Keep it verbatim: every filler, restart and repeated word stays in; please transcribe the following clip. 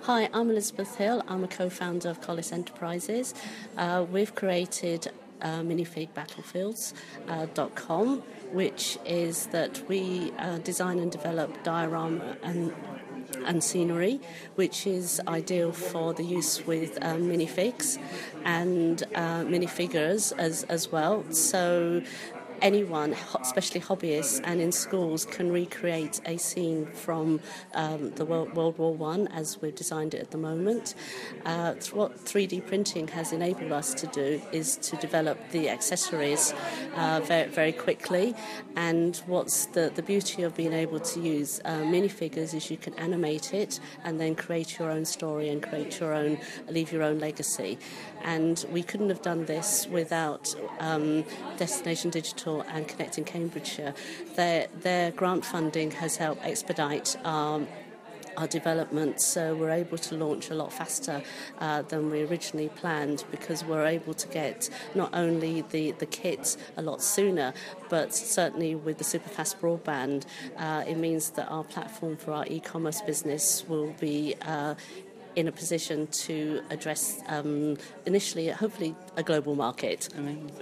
Hi, I'm Elizabeth Hill. I'm a co-founder of Collis Enterprises. Uh, we've created uh, minifig battlefields dot com, uh, which is that we uh, design and develop diorama and and scenery, which is ideal for the use with um, minifigs and uh, minifigures as, as well. So anyone, especially hobbyists and in schools, can recreate a scene from um, the World, World War One as we've designed it at the moment. Uh, what three D printing has enabled us to do is to develop the accessories uh, very, very quickly. And what's the, the beauty of being able to use uh, minifigures is you can animate it and then create your own story and create your own, leave your own legacy. And we couldn't have done this without um, Destination Digital and Connecting Cambridgeshire. Their, their grant funding has helped expedite um, our development, so we're able to launch a lot faster uh, than we originally planned, because we're able to get not only the, the kit a lot sooner, but certainly with the superfast broadband, uh, it means that our platform for our e-commerce business will be uh, in a position to address um, initially, hopefully, a global market. Amazing.